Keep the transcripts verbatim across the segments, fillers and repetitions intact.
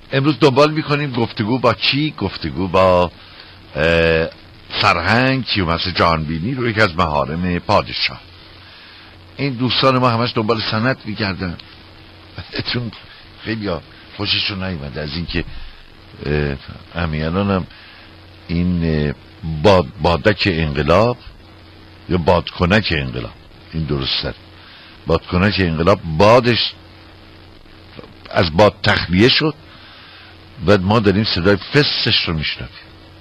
امروز دنبال میکنیم گفتگو با کی؟ گفتگو با سرهنگ کیومرث جهانبینی رو، یک از محارم پادشاه. این دوستان ما همش دنبال سند میگردن، چون خیلی ها خوششون نیومده از اینکه امیالان هم این باد بادک انقلاب یا بادکنک انقلاب، این درسته، بادکنک انقلاب بادش از باد تخلیه شد و ما داریم صدای فسش رو میشنویم.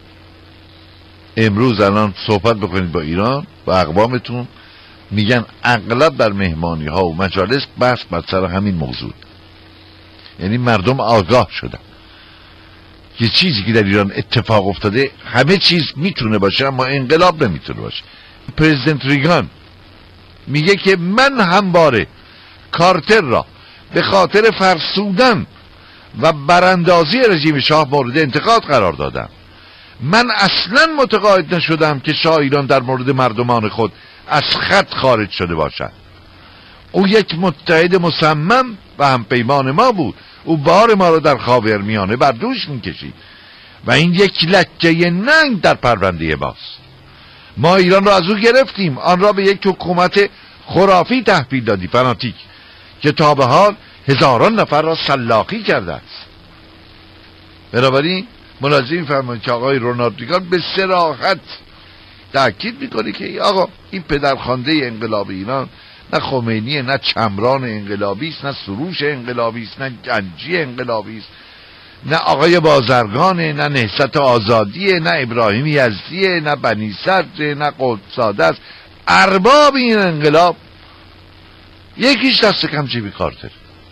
امروز الان صحبت بکنید با ایران، با اقوامتون، میگن اغلب در مهمانی ها و مجالس بحث بر سر همین موضوع، یعنی مردم آگاه شدن یه چیزی که در ایران اتفاق افتاده همه چیز میتونه باشه اما انقلاب نمیتونه باشه. پرزیدنت ریگان میگه که من همواره کارتر را به خاطر فرسودن و براندازی رژیم شاه مورد انتقاد قرار دادم. من اصلا متقاعد نشدم که شاه ایران در مورد مردمان خود از خط خارج شده باشد. او یک متحد مصمم و همپیمان ما بود. او بار ما را در خاورمیانه بر دوش میکشید و این یک لکه ننگ در پرونده ماست. ما ایران را از او گرفتیم، آن را به یک حکومت خرافی تحویل دادی، فناتیک، که تا به حال هزاران نفر را سلاخی کرده است. بنابراین ملاحظه می‌فرمایید که آقای رونالد ریگان به صراحت تأکید میکنه که آقا این پدرخوانده انقلاب ایران نه خمینی، نه چمران انقلابی است، نه سروش انقلابی است، نه گنجی انقلابی است، نه آقای بازرگانه، نه نهضت آزادیه، نه ابراهیم یزدیه، نه بنی صدره، نه قدس‌زاده است. ارباب این انقلاب یکیش دست کم جیبی کارتر.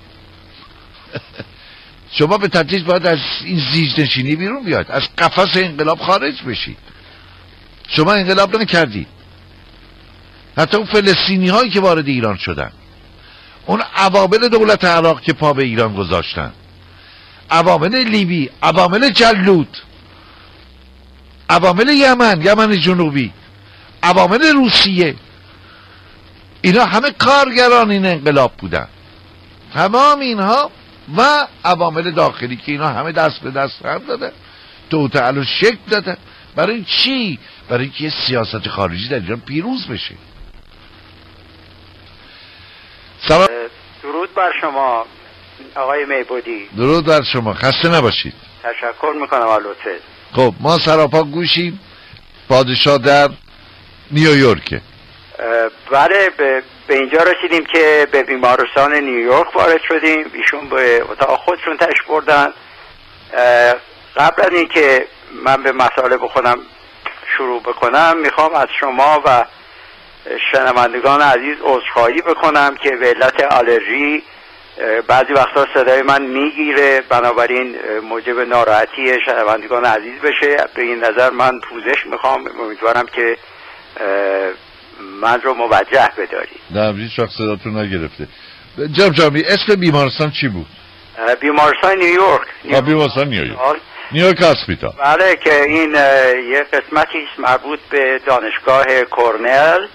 شما به تدریج باید از این زیرنشینی بیرون بیاید، از قفس انقلاب خارج بشید. شما انقلاب نکردید. حتی اون فلسطینی هایی که وارد ایران شدن، اون عوامل دولت عراق که پا به ایران گذاشتن، عوامل لیبی، عوامل جلود، عوامل یمن، یمن جنوبی، عوامل روسیه، اینا همه کارگران این انقلاب بودن. تمام اینها و عوامل داخلی که اینا همه دست به دست هم دادن، توطئه و شکل دادن. برای چی؟ برای اینکه سیاست خارجی در ایران پیروز بشه. سلام. درود بر شما آقای میبودی. درود بر شما، خسته نباشید. تشکر میکنم از لطفت. خب ما سراپا گوشیم. پادشاه در نیویورکه. بله، به, به اینجا رسیدیم که به بیمارستان نیویورک وارد شدیم. ایشون به اتاق خودشون تشریف بردن. قبل از این که من به مطالب خودم شروع بکنم میخوام از شما و شنوندگان عزیز عذرخواهی بکنم که به علت آلرژی بعضی وقتا صدای من میگیره، بنابراین موجب ناراحتی شنوندگان عزیز بشه. به این نظر من پوزش میخوام، امیدوارم که من رو موجه بدارید. نه هیچ وقت صداتون نگرفته. جناب جامی، اسم بیمارستان چی بود؟ بیمارستان نیویورک. بیمارستان نیویورک. نیویورک هاسپیتال. بله، که این یه قسمتی است مربوط به دانشگاه کورنل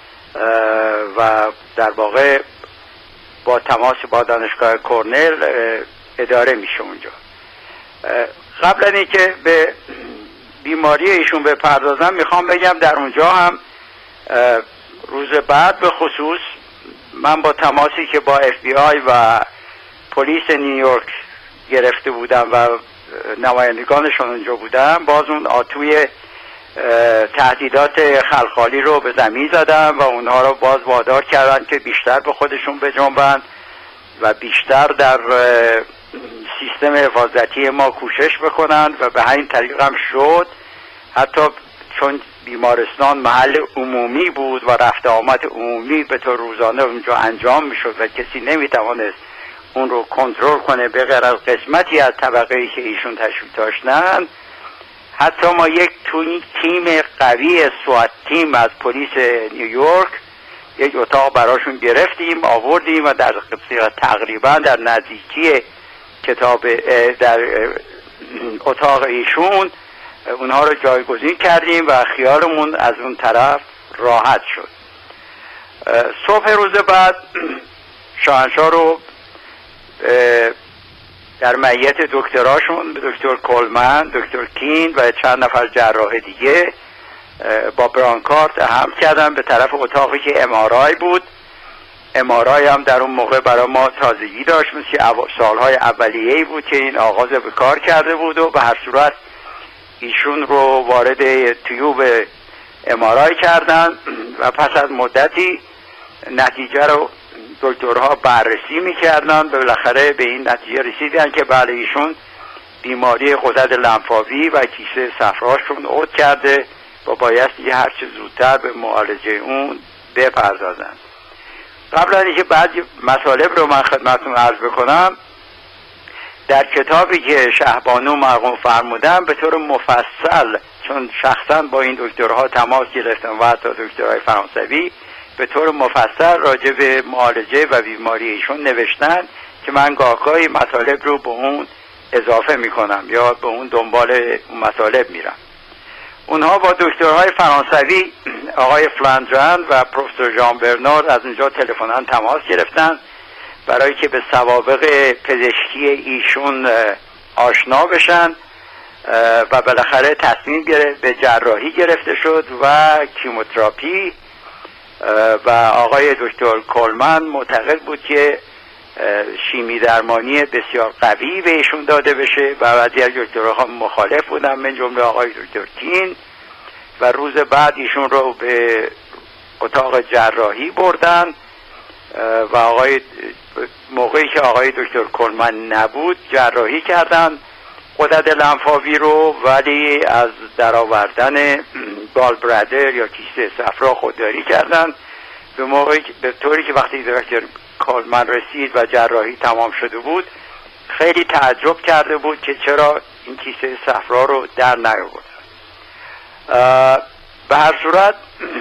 و در واقع با تماس با دانشگاه کورنل اداره میشه اونجا. قبل از اینکه به بیماری ایشون بپردازم میخوام بگم در اونجا هم روز بعد به خصوص من با تماسی که با اف بی آی و پلیس نیویورک گرفته بودم و نمایندگانشون اونجا بودم، باز اون آتوی تهدیدات خلخالی رو به زمین زدم و اونها رو باز وادار کردن که بیشتر به خودشون بجنبن و بیشتر در سیستم حفاظتی ما کوشش بکنن و به همین طریق هم شد. حتی چون بیمارستان محل عمومی بود و رفت آمد عمومی به طور روزانه اونجا انجام میشد و کسی نمیتوانست اون رو کنترل کنه به غیر از قسمتی از طبقه‌ای که ایشون تشریف داشتن، حتی ما یک تیم قوی سوات تیم از پلیس نیویورک یک اتاق براشون گرفتیم، آوردیم و در تقریبا در نزدیکی کتاب در اتاق ایشون اونها رو جایگزین کردیم و خیالمون از اون طرف راحت شد. صبح روز بعد شاهنشاه رو در معیت دکتراشون دکتر کولمن، دکتر کین و چند نفر جراح دیگه با برانکارد هم کردن به طرف اتاقی که ام آر آی بود. ام آر آی هم در اون موقع برای ما تازگی داشت، مثل سالهای اولیه‌ای بود که این آغاز به کار کرده بود و به هر صورت ایشون رو وارد تیوب ام آر آی کردن و پس از مدتی نتیجه رو دکترها بررسی میکردن و بالاخره به این نتیجه رسیدن که بله ایشون بیماری غدد لنفاوی و کیسه صفراشون عود کرده و بایستی هر چه زودتر به معالجه اون بپردازن. قبل از اینکه بعد مطالب رو من خدمتتون عرض بکنم، در کتابی که شهبانو مرحوم فرمودن به طور مفصل، چون شخصا با این دکترها تماس گرفتم و حتی دکترهای فرانسوی، به طور مفصل راجع به معالجه و بیماری ایشون نوشتن که من گاهگاهی مطالب رو به اون اضافه میکنم یا به اون دنبال اون مطالب میرم. اونها با دکترهای فرانسوی آقای فلاندرن و پروفسور ژان برنارد از اونجا تلفناً تماس گرفتن برای که به سوابق پزشکی ایشون آشنا بشن و بالاخره تصمیم به جراحی گرفته شد و کیموتراپی و آقای دکتر کولمن معتقد بود که شیمی درمانی بسیار قوی به ایشون داده بشه و بعضی از دکترها مخالف بودن، من جمله آقای دکتر کین، و روز بعد ایشون رو به اتاق جراحی بردن و آقای موقعی که آقای دکتر کولمن نبود جراحی کردن غدد لنفاوی رو، ولی از درآوردن گال برادر یا کیسه صفرا خودداری کردن. به موقعی به طوری که وقتی دکتر کولمن رسید و جراحی تمام شده بود خیلی تعجب کرده بود که چرا این کیسه صفرا رو در نیاوردن. به هر صورت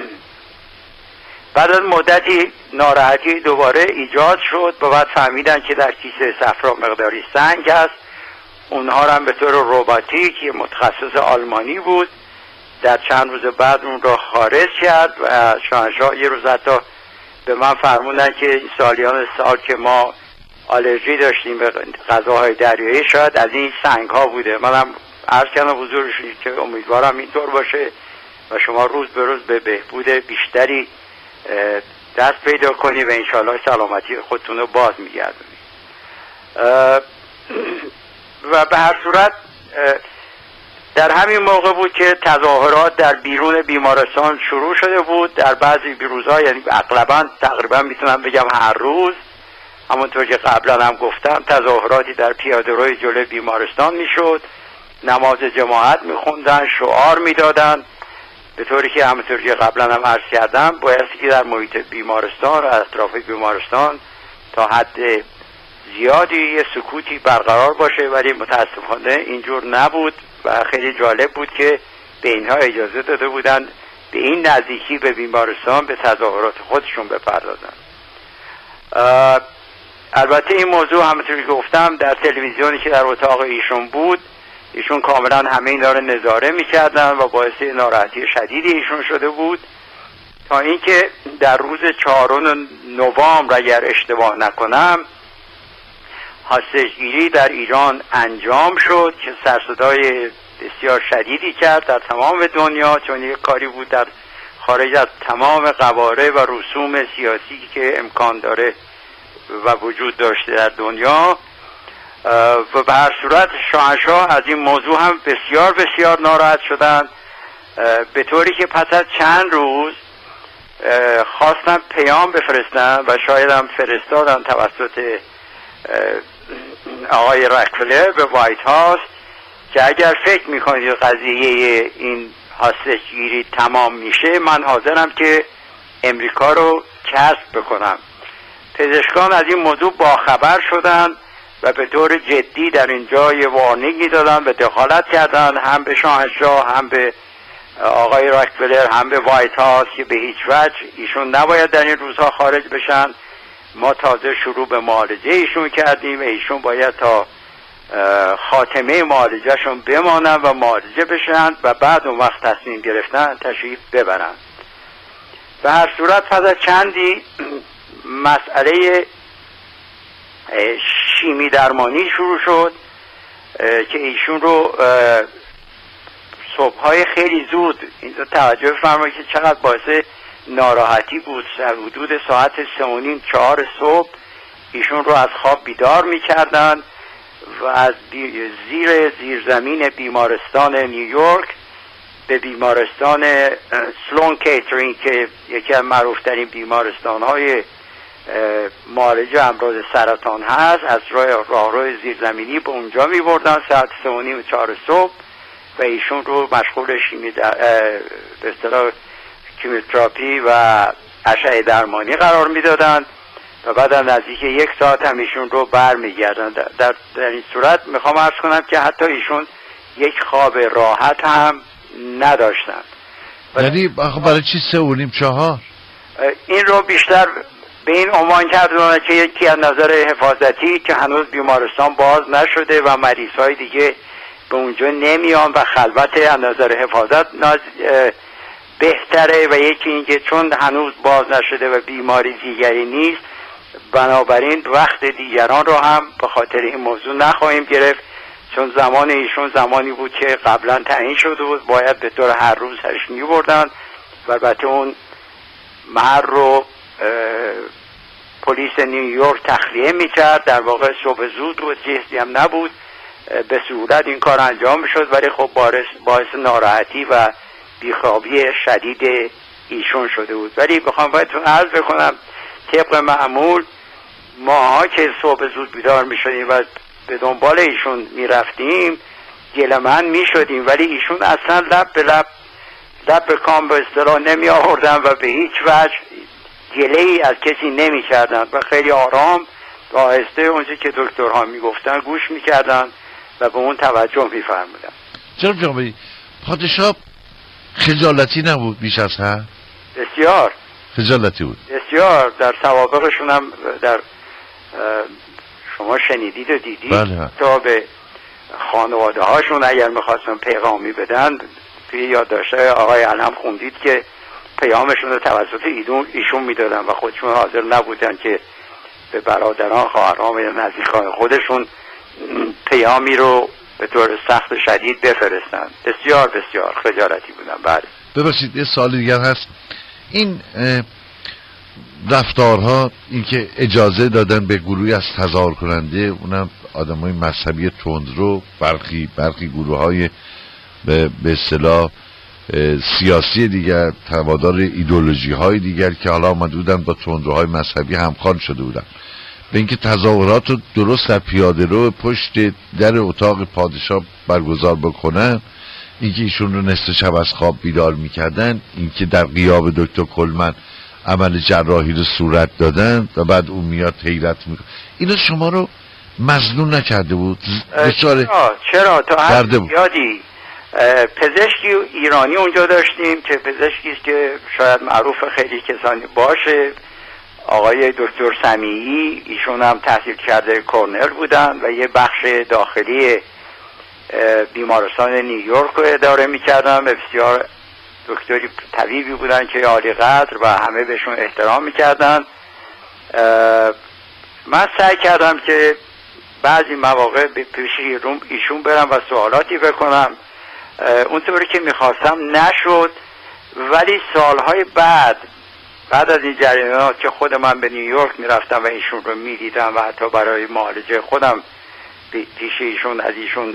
بعد از مدتی ناراحتی دوباره ایجاد شد و بعد فهمیدن که در کیسه صفرا مقداری سنگ هست. اونها هم به طور روباتیک متخصص آلمانی بود در چند روز بعد اون رو خارج کرد و شاهنشاه یه روز حتی به من فرمودن که این سالیان سال که ما آلرژی داشتیم به غذاهای دریایی شاید از این سنگ ها بوده. منم عرض کردم حضورش که امیدوارم اینطور باشه و شما روز به روز به بهبود بیشتری دست پیدا کنی و انشاءالله سلامتی خودتون رو باز میگردونی. و به هر صورت در همین موقع بود که تظاهرات در بیرون بیمارستان شروع شده بود. در بعضی روزها، یعنی اغلبا تقریبا میتونم بگم هر روز، همونطور که قبلا هم گفتم، تظاهراتی در پیاده‌روی جلوی بیمارستان میشد، نماز جماعت میخوندن، شعار میدادن، به طوری که همونطور که قبلا هم عرض کردم بایستی که در محیط بیمارستان و اطراف بیمارستان تا حد زیادی یه سکوتی برقرار باشه، ولی متاسفانه اینجور نبود و خیلی جالب بود که به اینها اجازه داده بودن به این نزدیکی به بیمارستان به تظاهرات خودشون بپردازن. البته این موضوع همونطور که گفتم در تلویزیونی که در اتاق ایشون بود، ایشون کاملا همه اینا رو نظاره میکردن و باعث ناراحتی شدیدی ایشون شده بود، تا اینکه در روز چهارم نوامبر اگر اشتباه نکنم هسته‌گیری در ایران انجام شد که سرصدای بسیار شدیدی کرد در تمام دنیا، چون یک کاری بود در خارج از تمام قواره و رسوم سیاسی که امکان داره و وجود داشته در دنیا. و به هر صورت شاهنشاه از این موضوع هم بسیار بسیار ناراحت شدند، به طوری که پس از چند روز خواستن پیام بفرستن و شاید هم فرستادن توسط آقای راکفلر به وایت هاوس که اگر فکر میکنید قضیه این هسته‌گیری تمام میشه، من حاضرم که امریکا رو کسب بکنم. پزشکان از این موضوع باخبر شدن و به طور جدی در اینجا یه وارنینگی دادن و دخالت کردن، هم به شاهنشاه، هم به آقای راکفلر، هم به وایت هاوس، که به هیچ وجه ایشون نباید در این روزها خارج بشن. ما تازه شروع به معالجه ایشون کردیم و ایشون باید تا خاتمه معالجهشون بمانن و معالجه بشن و بعد اون وقت تصمیم گرفتن تشریف ببرن. به هر صورت پس از چندی مسئله شیمی درمانی شروع شد که ایشون رو صبح‌های خیلی زود اینجا توجه فرمایید که چقدر باعث ناراحتی بود. حدود ساعت سه و نیم چهار صبح ایشون رو از خواب بیدار می‌کردن و از زیر زیرزمین بیمارستان نیویورک به بیمارستان سلون کیترینگ که یکی از معروف‌ترین بیمارستان‌های معالجه امراض سرطان هست، از راه راهرو زیرزمینی به اونجا می‌بردن ساعت سه و نیم چهار صبح و ایشون رو مشغول شیمی در به اصطلاح کیموتراپی و اشعه درمانی قرار میدادن و بعد از نزدیک یک ساعت هم ایشون رو برمیگردن. در, در, در این صورت میخوام عرض کنم که حتی ایشون یک خواب راحت هم نداشتن. یعنی برای چی سه و نیم چهار؟ این رو بیشتر به این عنوان کردن که یکی از نظر حفاظتی که هنوز بیمارستان باز نشده و مریض های دیگه به اونجا نمیان و خلوت از نظر حفاظت ناز بهتره، و یکی اینکه چون هنوز باز نشده و بیماری دیگری نیست بنابراین وقت دیگران رو هم به خاطر این موضوع نخواهیم گرفت، چون زمان ایشون زمانی بود که قبلا تعیین شده بود باید به طور هر روز هش می‌بردن و البته اون محل رو پلیس نیویورک تخلیه می‌کرد. در واقع صبح زود بود، جستی هم نبود، به صورت این کار انجام می‌شد، ولی خب باعث, باعث ناراحتی و بیخوابی شدید ایشون شده بود. ولی بخوام بهتون عرض بکنم طبق معمول ماها که صبح زود بیدار می‌شدیم و به دنبال ایشون می‌رفتیم گله‌مند می‌شدیم، ولی ایشون اصلا لب به لب لب به کام به اصطلاح نمی آوردن و به هیچ وجه گله‌ای از کسی نمی کردن و خیلی آرام و آهسته اونچه که دکترها می گفتن گوش می کردن و به اون توجه می فرمودن. جناب جامعی پادشاه خجالتی نبود بیش از حد؟ بسیار خجالتی بود بسیار. در سوابقشون هم در شما شنیدید و دیدید بله. تا به خانواده هاشون اگر میخواستن پیغامی بدن توی یادداشت‌های آقای علم خوندید که پیامشون رو توسط ایدون ایشون میدادن و خودشون حاضر نبودن که به برادران خواهران و نزدیکان خودشون پیامی رو به طور سخت و شدید بفرستن. بسیار بسیار خجالتی بودن. بله. ببخشید یه سوال دیگر هست. این رفتارها این که اجازه دادن به گروهی از تظاهر کننده اونم آدمای مذهبی تندرو برخی برخی گروه‌های به به اصطلاح سیاسی دیگر تبادار ایدئولوژی های دیگر که حالا آمده بودن با تندروهای مذهبی همخوان شده بودن به اینکه تظاهرات رو درست در پیاده رو پشت در اتاق پادشاه برگزار بکنن، اینکه ایشون رو نصف شب از خواب بیدار میکردن، اینکه در غیاب دکتر کلمن عمل جراحی رو صورت دادن و بعد اون میاد حیرت میکنه، اینا شما رو مظنون نکرده بود؟ چرا چرا تا حد زیادی پزشکی ایرانی اونجا داشتیم که پزشکی است که شاید معروف خیلی کسانی باشه، آقای دکتر سمیعی، ایشون هم تحصیل کرده کرنل بودن و یه بخش داخلی بیمارستان نیویورک رو اداره میکردن، بسیار دکتری طبیبی بودن که عالی قدر و همه بهشون احترام میکردن. من سعی کردم که بعضی مواقع به پیش ایشون برم و سوالاتی بکنم، اونطوری که میخواستم نشد، ولی سالهای بعد بعد از این جریانات که خود من به نیویورک میرفتم و ایشون رو میدیدم و حتی برای معالجه خودم پیش ایشون از ایشون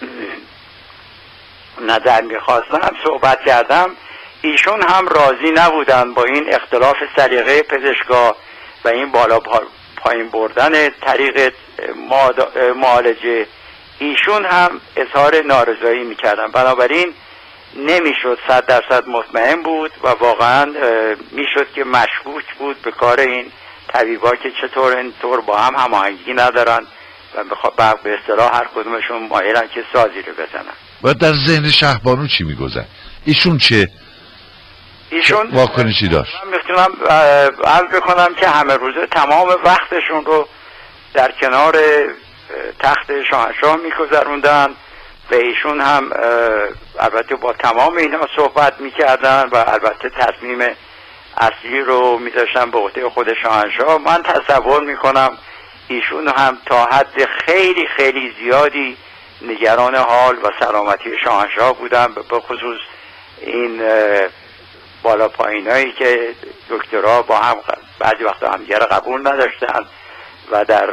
نظر میخواستم صحبت کردم، ایشون هم راضی نبودن با این اختلاف سلیقه پزشکا و این بالا پایین بردن طریق معالجه. ایشون هم اظهار نارضایی میکردن، بنابراین نمیشد صد درصد مطمئن بود و واقعا میشد که مشکوک بود به کار این طبیبا که چطور اینطور با هم هماهنگی ندارن و به اصطلاح هر کدومشون مایلن که سازی رو بزنن. و در ذهن شهبانو چی میگذن؟ ایشون چه ایشون واکنشی داشت؟ من میتونم عرض بکنم که همه روزه تمام وقتشون رو در کنار تخت شاهنشاه میگذروندن و ایشون هم البته با تمام اینا صحبت میکردن و البته تصمیم اصلی رو میذاشتن به عهده خود شاهنشاه. من تصور میکنم ایشون هم تا حد خیلی خیلی زیادی نگران حال و سلامتی شاهنشاه بودم، به خصوص این بالا پایینایی که دکترها با هم بعضی وقتا همدیگه رو قبول نداشتن و در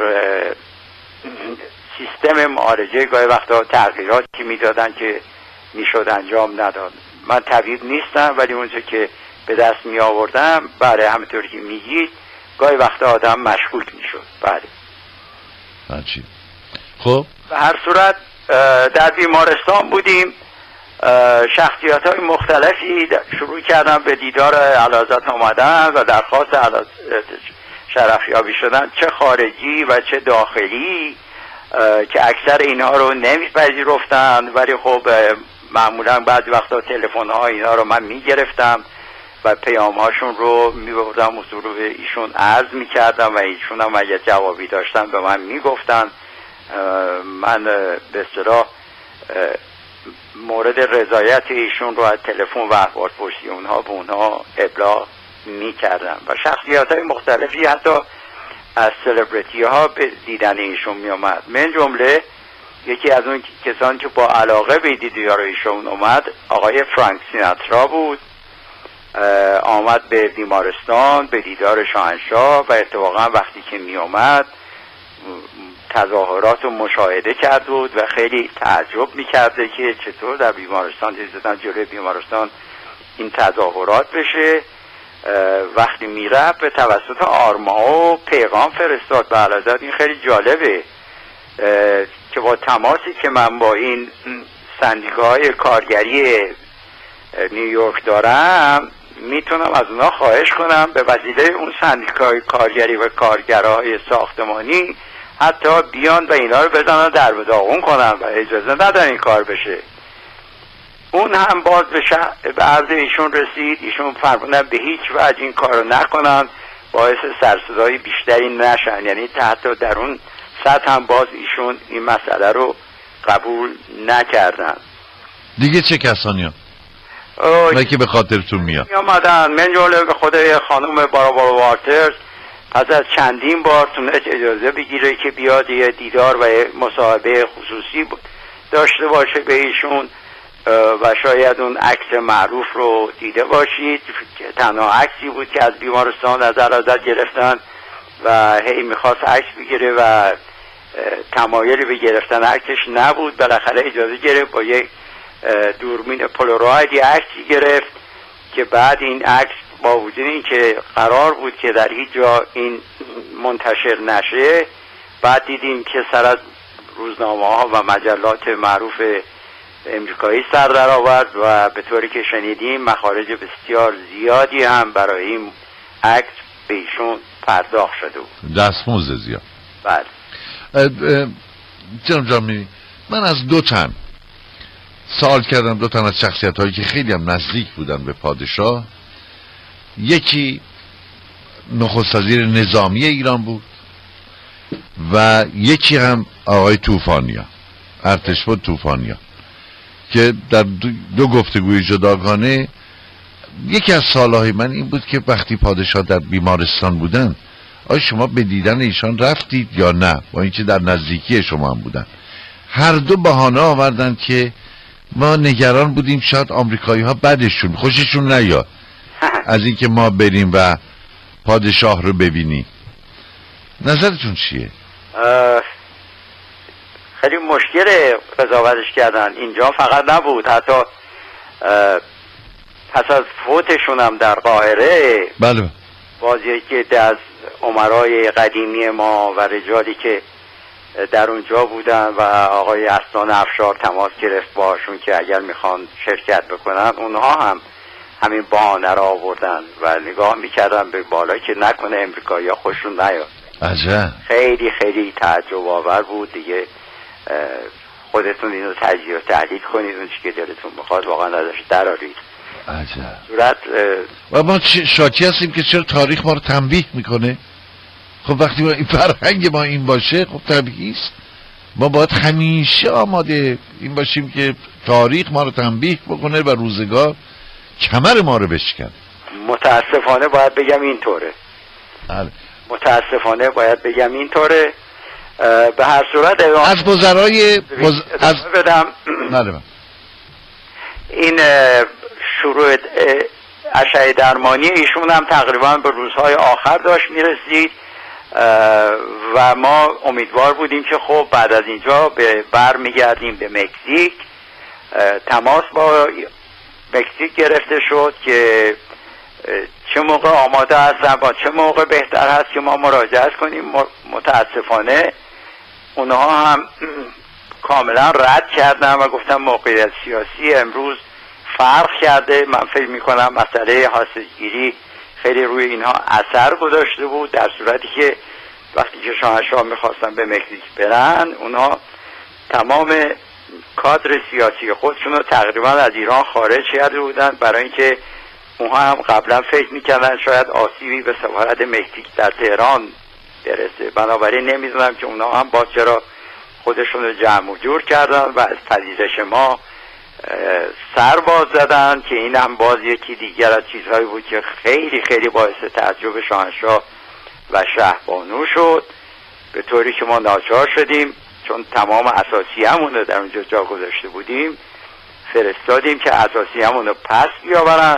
سیستم معالجه گاهی وقتا تغییراتی میدادن که میشد انجام نداد. من طبیب نیستم ولی اونچه که به دست می آوردم بله همونطور که میگید گاهی وقتا آدم مشغول میشد. بله. هرچی. خب به هر صورت در بیمارستان بودیم، شخصیت های مختلفی شروع کردن به دیدار اعلیحضرت آمدن و درخواست شرفیابی شدن، چه خارجی و چه داخلی، که اکثر اینها رو نمیپذیرفتن ولی خب معمولا بعضی وقتا تلفن ها اینا رو من میگرفتم و پیام هاشون رو میبردم حضور به ایشون عرض میکردم و ایشون هم اگه جوابی داشتن به من میگفتن. من به اصطلاح مورد رضایت ایشون رو از تلفن و احوالپرسی اونها به اونها ابلاغ میکردم و شخصیت های مختلفی حتی از سلبریتی ها به دیدن ایشون می آمد. من جمله یکی از اون کسانی که با علاقه به دیدار ایشون اومد آقای فرانک سیناترا بود. آمد به بیمارستان به دیدار شاهنشاه و اتفاقا وقتی که می آمد تظاهرات رو مشاهده کرد بود و خیلی تعجب می کرده که چطور در بیمارستان دیدن جلوی بیمارستان این تظاهرات بشه. وقتی میره به توسط آرما و پیغام فرستاد به اعلیحضرت. این خیلی جالبه که با تماسی که من با این سندیکاهای کارگری نیویورک دارم میتونم از اونا خواهش کنم به وسیله اون سندیکای کارگری و کارگرهای ساختمانی حتی بیان و اینا رو بزنن در به داغون کنن و اجازه ندن این کار بشه. اون هم باز به, شا... به عرض ایشون رسید. ایشون فرمودن به هیچ وجه این کار رو نکنن، باعث سرصدای بیشتری نشن. یعنی حتی در اون سطح هم باز ایشون این مسئله رو قبول نکردن. دیگه چه کسانی هم؟ من که به خاطرتون میاد می آمدن من جمله به خود خانم باربارا والترز پس از چندین بار تونست اجازه بگیره که بیاد یه دیدار و مصاحبه خصوصی داشته باشه به ایشون و شاید اون عکس معروف رو دیده باشید. تنها عکسی بود که از بیمارستان از اعلیحضرت گرفتن و هی میخواست عکس بگیره و تمایلی به گرفتن عکسش نبود. بالاخره اجازه گرفت با یک دوربین پولاروید عکسی گرفت که بعد این عکس با وجود این که قرار بود که در هیچ جا این منتشر نشه، بعد دیدیم که سر از روزنامه ها و مجلات معروف امریکایی سر در آورد و به طوری که شنیدیم مخارج بسیار زیادی هم برای این عکس به ایشون پرداخت شده بود. دستمزد زیاد. بله. جناب جامی، من از دو تن سوال کردم، دو تن از شخصیت هایی که خیلی هم نزدیک بودن به پادشاه. یکی نخست وزیر نظامی ایران بود و یکی هم آقای طوفانیان، ارتشبد طوفانیان، که در دو گفتگوی جداگانه یکی از سوالهای من این بود که وقتی پادشاه در بیمارستان بودن آیا شما به دیدن ایشان رفتید یا نه، با اینکه در نزدیکی شما هم بودن؟ هر دو بهانه آوردن که ما نگران بودیم شاید آمریکایی ها بدشون خوششون نیاد از اینکه ما بریم و پادشاه رو ببینیم. نظرتون چیه؟ خیلی مشکل قضاوتش کردن. اینجا فقط نبود، حتی پس از فوتشون هم در قاهره بله بازی که از امرای قدیمی ما و رجالی که در اونجا بودن و آقای اسنان افشار تماس گرفت باشون که اگر میخوان شرکت بکنن، اونها هم همین بهانه را آوردن و نگاه میکردن به بالا که نکنه امریکایی ها خوششون نیاد. عجب. خیلی خیلی تعجب آور بود دیگه. خودتون اینو تجزیه و تحلیل کنید، اون چی که دلتون بخواد واقعا ازش درارید. عجب. صورت و ما شاکی هستیم که چرا تاریخ ما رو تنبیه میکنه. خب وقتی ما این فرهنگ ما این باشه خب طبیعی است ما باید همیشه آماده این باشیم که تاریخ ما رو تنبیه بکنه و روزگار کمر ما رو بشکن. متاسفانه باید بگم اینطوره. بله. متاسفانه باید بگم اینطوره به هر صورت از گذرای گز... از بدم ندارم. این شروع اشعه درمانی ایشون هم تقریبا به روزهای آخر داشت میرسید و ما امیدوار بودیم که خب بعد از اینجا به بر میگردیم به مکزیک. تماس با مکزیک گرفته شد که چه موقع آماده هستن و چه موقع بهتر هست که ما مراجعه کنیم. متاسفانه اونها هم کاملا رد کردن و گفتن موقعیت سیاسی امروز فرق کرده. من فکر میکنم مسئله حاصلگیری خیلی روی اینها اثر گذاشته بود، در صورتی که وقتی که شاهنشاه میخواستن به مکزیک برن اونها تمام کادر سیاسی خودشون رو تقریبا از ایران خارج کرده بودن، برای اینکه اونها هم قبلا فکر میکردن شاید آسیبی به سفارت مکزیک در تهران برسه. بنابراین نمیدونم که اونها هم باز چرا خودشون رو جمع و جور کردن و از پذیرش ما سر باز زدن، که این هم باز یکی دیگر از چیزهایی بود که خیلی خیلی باعث تعجب شاهنشاه و شهبانو شد، به طوری که ما ناچار شدیم چون تمام اساسی همون رو در اونجا جا گذاشته بودیم فرستادیم که اساسی همون رو پس بیاورن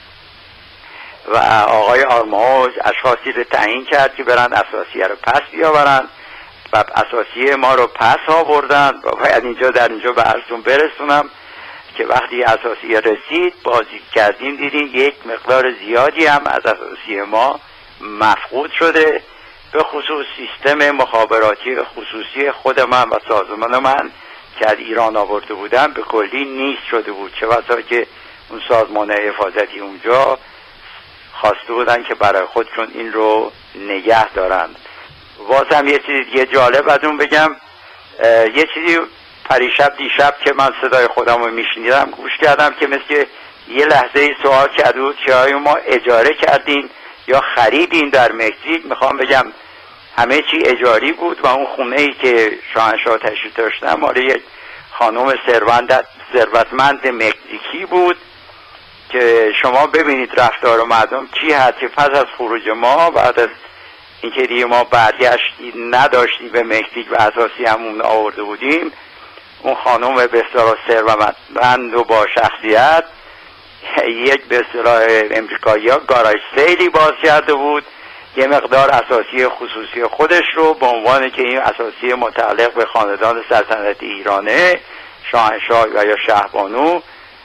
و آقای آرماج اشخاصی رو تعیین کرد که برن اساسیه رو پس بیاورن و اساسیه ما رو پس آوردن و باید اینجا در اینجا به عرضتون برسونم که وقتی اساسیه رسید بازی کردیم دیدیم یک مقدار زیادی هم از اساسیه ما مفقود شده، به خصوص سیستم مخابراتی خصوصی خود من و سازمان من که از ایران آورده بودم به کلی نیست شده بود، چه بسا که اون سازمان حفاظتی اونجا خواسته بودن که برای خودشون این رو نگه دارن. باز هم یه چیزی دیگه جالب از اون بگم، یه چیزی پریشب دیشب که من صدای خودم رو میشنیدم گوش کردم که مثل یه لحظه سوال کرده بود که آیا ما اجاره کردیم یا خریدیم در مکزیک. میخوام بگم همه چی اجاری بود و اون خونه ای که شاهنشاه تشریف داشتن مال یک خانم ثروتمند مکزیکی بود که شما ببینید رفتار مردم چی هست که پس از خروج ما بعد از اینکه دیگه ما برگشتی نداشتیم به مکزیک و اساسی همون آورده بودیم، اون خانم به اصطلاح ثروتمند و با شخصیت یک به اصطلاح امریکایی‌ها گاراژ سیلی باز کرده بود، یه مقدار اساسی خصوصی خودش رو به عنوان که این اساسی متعلق به خاندان سلطنت ایرانه شاهنشاه و یا شهبانو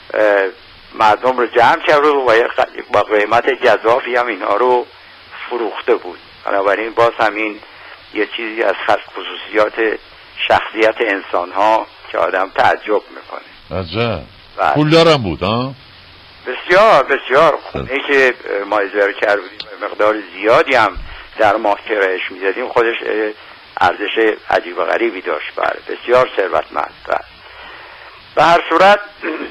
مردم رو جمع کرده و با قیمت گزافی هم اینها رو فروخته بود. بنابراین باز همین یه چیزی از خصوصیات شخصیت انسان ها که آدم تعجب میکنه. عجب. پول دارم بود ها؟ بسیار بسیار. خونه که ما اجاره کرده بودیم مقدار زیادی هم در ماه کرایش میدادیم خودش ارزش عجیب و غریبی داشت. بله بسیار ثروتمند. به هر صورت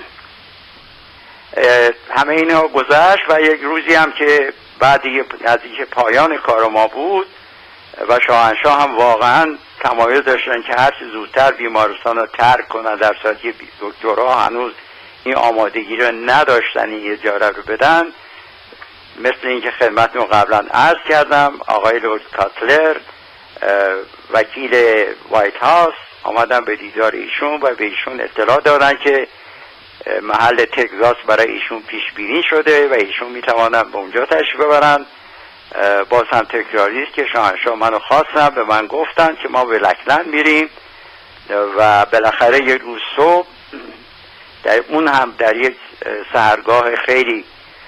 همه اینا گذشت و یک روزی هم که بعد نزدیک پایان کار ما بود و شاهنشاه هم واقعا تمایل داشتن که هرچی زودتر بیمارستان رو ترک کنن، در صورتی که دکترها هنوز این آمادگی رو نداشتن این اجاره رو بدن. مثل اینکه خدمتتون قبلا عرض کردم آقای لورد کاتلر وکیل وایت هاوس آمدن به دیدار ایشون و به ایشون اطلاع دادن که محل تگزاس برای ایشون پیش بینی شده و ایشون میتوانن به اونجا تشریف ببرن. باز هم تکراری است که شاهنشاه منو خواستن، به من گفتن که ما به لکلند میریم و بالاخره یک روز صبح در اون هم در یک سحرگاه خیلی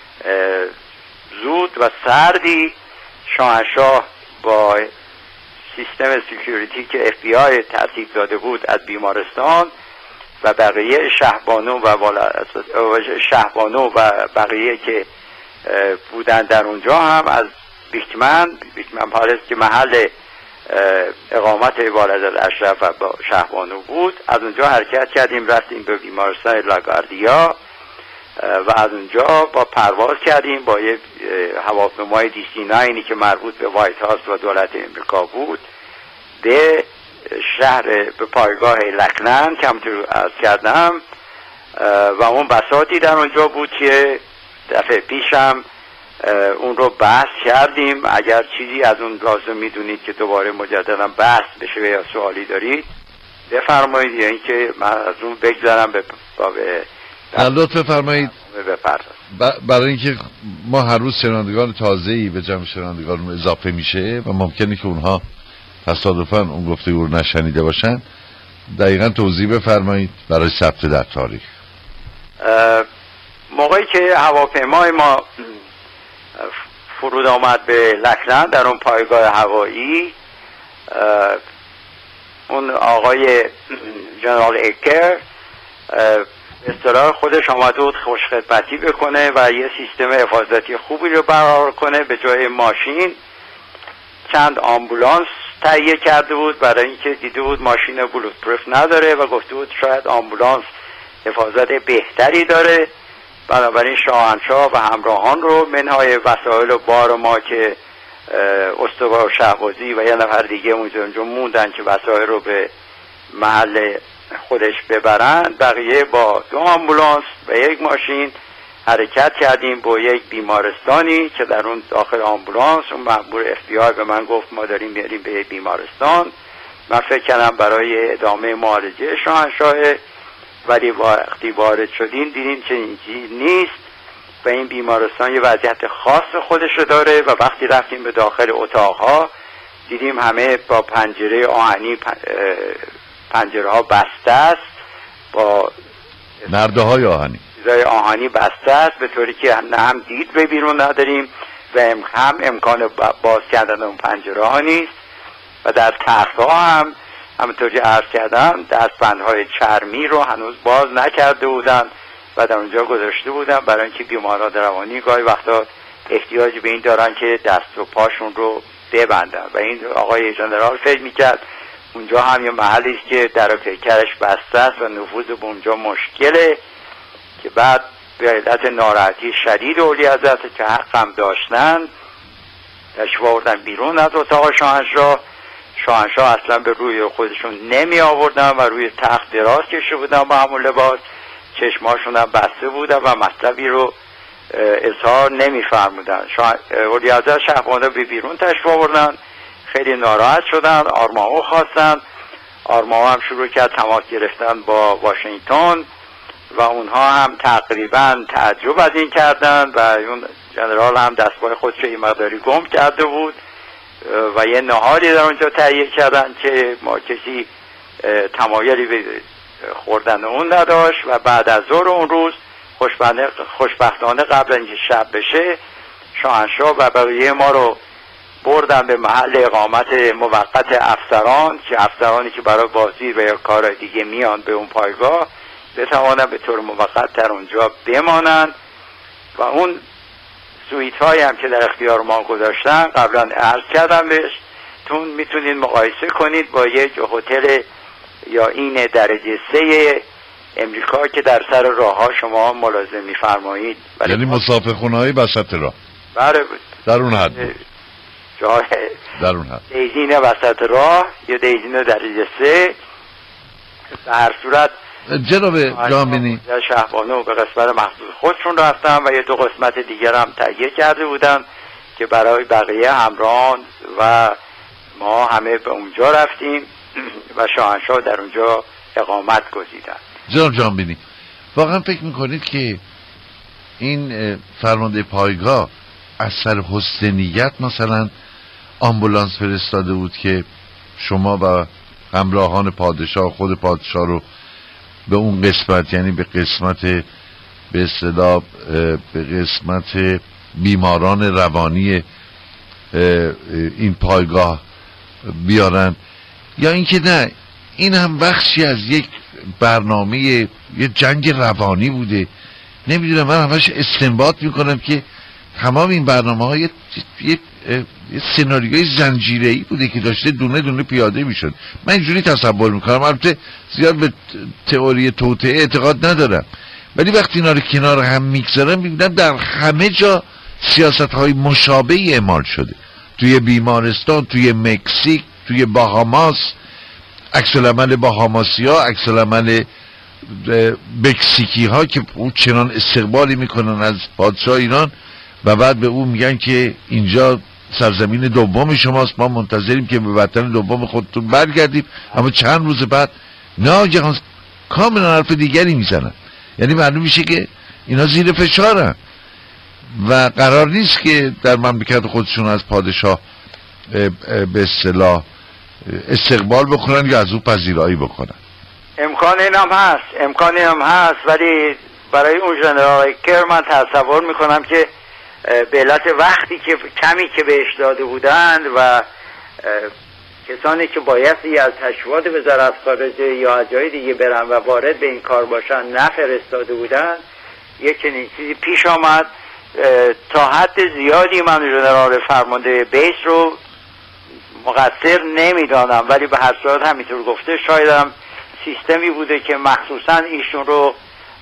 زود و سردی شاهنشاه با سیستم سکیوریتی که اف بی آی ترتیب داده بود از بیمارستان و بقیه شهبانو و شهبانو و بقیه که بودن در اونجا هم از بیکمن بیکمن پالیس که محل اقامت والد اشرف و شهبانو بود، از اونجا حرکت کردیم رفتیم به بیمارستان لاگاردیا و از اونجا با پرواز کردیم با یک هواپیمای دی سی ناین که مربوط به وایت هاوس و دولت امریکا بود به شهر به پایگاه لکلند که همونطور عرض کردم و اون بساطی در اونجا بود که دفعه پیشم اون رو بحث کردیم. اگر چیزی از اون لازم میدونید که دوباره مجددا بحث بشه یا سوالی دارید بفرمایید، یا اینکه من از اون بگذارم به به لطف بفرمایید. بپردازم. برای اینکه ما هر روز شنوندگان تازه‌ای به جمع شنوندگان اضافه میشه و ممکنه که اونها تصادفاً اون گفتگو رو نشنیده باشن، دقیقاً توضیح بفرمایید برای ثبت در تاریخ. موقعی که هواپیمای ما فرود آمد به لکلند در اون پایگاه هوایی، اون آقای جنرال ایکر اصطلاح خودش آمده بود خوشخدمتی بکنه و یه سیستم حفاظتی خوبی رو برقرار کنه. به جای ماشین چند آمبولانس تهیه کرده بود برای اینکه دیده بود ماشین بولوت پروف نداره و گفته بود شاید آمبولانس حفاظت بهتری داره. بنابراین شاهنشاه و همراهان رو منهای وسایل و بار ما که استوار شهبازی و یه نفر دیگه اونجا موندن که وسایل رو به محل خودش ببرن، بقیه با دو آمبولانس و یک ماشین حرکت کردیم با یک بیمارستانی که در اون داخل آمبولانس اون مأمور اف بی آی به من گفت ما داریم میریم به بیمارستان. من فکر کردم برای ادامه معالجه شاهنشاهه، ولی وقتی وارد شدیم دیدیم که اینجوری نیست و این بیمارستان یه وضعیت خاص خودش رو داره. و وقتی رفتیم به داخل اتاقها دیدیم همه با پنجره آهنی پنجره ها بسته است، با نرده های آهنی چیزای آهنی بسته است، به طوری که نه هم دید به بیرون نداریم و هم امکان باز کردن اون پنجره ها نیست. و در تخت ها هم همونطوری عرض کردم دستبندهای چرمی رو هنوز باز نکرده بودن و در اونجا گذاشته بودن برای اینکه بیماران روانی گاهی وقتا احتیاج به این دارن که دست و پاشون رو ببندن. و این آقای جنرال فکر میکرد اونجا هم یه محلی است که در پیکرش بسته است و نفوذ به اونجا مشکله، که بعد به علت ناراحتی شدید اولی حضرت که حقم داشتن تشریف آوردن بیرون از اتاق شاهنشاه. شاهنشاه اصلا به روی خودشون نمی آوردن و روی تخت دراز کشیده بودن با همون لباس، چشماشون هم بسته بودن و مطلبی رو اظهار نمی فرمودن. اولی حضرت شهبانه به بیرون تشریف آوردن، خیلی ناراحت شدن، آرماو خواستن. آرماو هم شروع کرد تماس گرفتن با واشنگتن و اونها هم تقریبا تعجب از این کردن و اون جنرال هم دستگاه خودش این مقداری گم کرده بود و یه نهاری در اونجا تهیه کردن که ما کسی تمایلی به خوردن اون نداشت. و بعد از ظهر اون روز خوشبختانه قبل اینکه شب بشه شاهنشاه و بقیه ما رو بردن به محل اقامت موقت افسران، که افسرانی که برای بازدید و یا کار دیگه میان به اون پایگاه بتوانن به طور موقت در اونجا بمانن. و اون سویت هایی هم که در اختیار ما گذاشتن قبلا عرض کردم بهش تون میتونید مقایسه کنید با یک هتل یا این درجه سه امریکا که در سر راه ها شما ملاحظه میفرمایید، یعنی مسافرخونه های وسط راه. بله در اون حد جای در اون حد دیزین وسط راه یا دیزین درجه سه. در هر صورت جناب جامینی شهبانو به قسمت مخصوص خودشون رفتن و یه دو قسمت دیگر هم تهیه کرده بودن که برای بقیه همراهان و ما همه به اونجا رفتیم و شاهنشاه در اونجا اقامت گزیدن. جناب جامینی واقعا فکر میکنید که این فرمانده پایگاه از سر حسن نیت مثلا آمبولانس فرستاده بود که شما و همراهان پادشاه خود پادشاه رو به اون قسمت، یعنی به قسمت به اصطلاح به قسمت بیماران روانی این پایگاه بیارن، یا اینکه نه این هم بخشی از یک برنامه یه جنگ روانی بوده؟ نمیدونم، من همش استنباط میکنم که تمام این برنامه ها یه, یه, یه سناریوی زنجیره‌ای بوده که داشته دونه دونه پیاده میشد. من اینجوری تصور میکنم، البته زیاد به تئوری توطئه اعتقاد ندارم، ولی وقتی اینا رو کنار هم میگذارم میبینم در همه جا سیاست های مشابهی اعمال شده. توی بیمارستان، توی مکزیک، توی باهاماس، عکس العمل باهاماسی ها، عکس العمل مکزیکی ها که چنان استقبالی میکنن از پادشاه ایران و بعد به او میگن که اینجا سرزمین دوم شماست، ما منتظریم که به وطن دوم خودتون برگردیم. اما چند روز بعد ناگهان کاملا حرف دیگری میزنن. یعنی معلوم میشه که اینا زیر فشارن و قرار نیست که در مملکت خودشون از پادشاه به اصطلاح استقبال بکنن یا از او پذیرایی بکنن. امکان این هم هست، امکان این هم هست، ولی برای اون ژنرال کر من تصور میکنم که به علت وقتی که کمی که بهش داده بودند و کسانی که بایستی از تشریفات وزارت خارجه یا از جای دیگه برن و وارد به این کار باشن نفرستاده بودند، یک چنین چیزی پیش آمد. تا حد زیادی من ژنرال فرمانده بیس رو مقصر نمیدانم، ولی به هر صورت همینطور گفته شاید هم سیستمی بوده که مخصوصا ایشون رو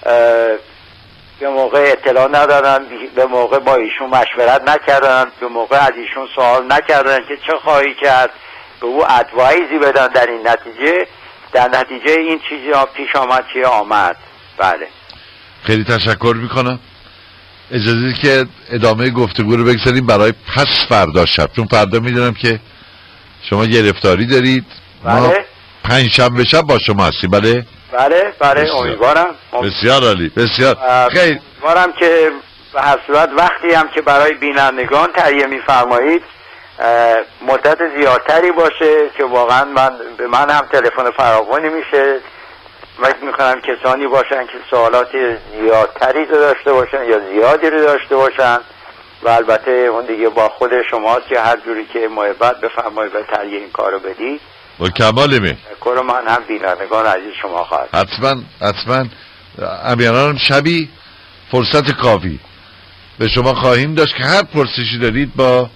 به موقع اطلاع ندادن، به موقع با ایشون مشورت نکردن، به موقع از ایشون سوال نکردن که چه خواهی کرد، به او ادوایزی بدن. در این نتیجه در نتیجه این چیزی ها پیش آمد که آمد. بله، خیلی تشکر میکنم. اجازه که ادامه گفتگو رو بگذاریم برای پس فردا شب، چون فردا میدونم که شما گرفتاری دارید. بله، ما پنج شنبه شب با شما هستیم. بله بله بله، امیدوارم. بسیار عالی، بسیار خیلی امیدوارم که به هر صورت وقتی هم که برای بینندگان تهیه می‌فرمایید مدت زیادتری باشه که واقعا من به من هم تلفن فراوانی میشه. فکر میکنم کسانی باشن که سوالات زیادتری رو داشته باشن یا زیادی رو داشته باشن و البته اون دیگه با خود شماست که هر جوری که محبت بفرمایید و تهیه این کارو بدید. با کمال می کار من هم بینندگان عزیز شما خواهد. حتما حتما امیران شبی فرصت کافی به شما خواهیم داشت که هر پرسشی دارید با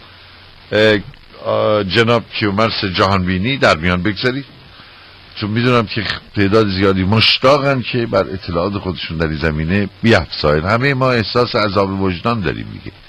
جناب کیومرث جهانبینی در میان بگذارید، چون میدونم که تعداد زیادی مشتاقن که بر اطلاعات خودشون در این زمینه بیافزاین. همه ما احساس عذاب وجدان داریم دیگه.